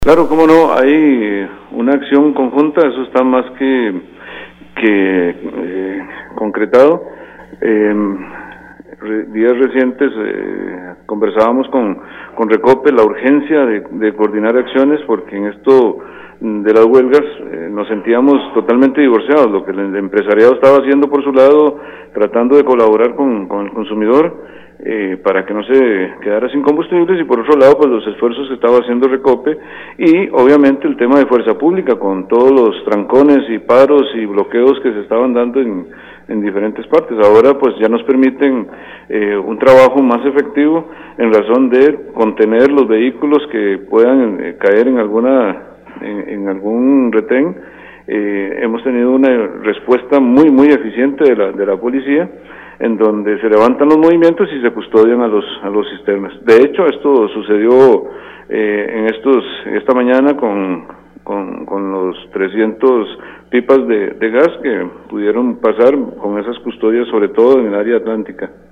Claro, cómo no, hay una acción conjunta, eso está más que concretado. Días recientes conversábamos con Recope la urgencia de coordinar acciones, porque en esto de las huelgas nos sentíamos totalmente divorciados. Lo que el empresariado estaba haciendo por su lado, tratando de colaborar con el consumidor, para que no se quedara sin combustibles, y por otro lado pues los esfuerzos que estaba haciendo Recope, y obviamente el tema de fuerza pública con todos los trancones y paros y bloqueos que se estaban dando en diferentes partes. Ahora pues ya nos permiten un trabajo más efectivo en razón de contener los vehículos que puedan caer en algún retén. Hemos tenido una respuesta muy eficiente de la policía, en donde se levantan los movimientos y se custodian a los cisternas. De hecho, esto sucedió esta mañana con los 300 pipas de gas que pudieron pasar con esas custodias, sobre todo en el área atlántica.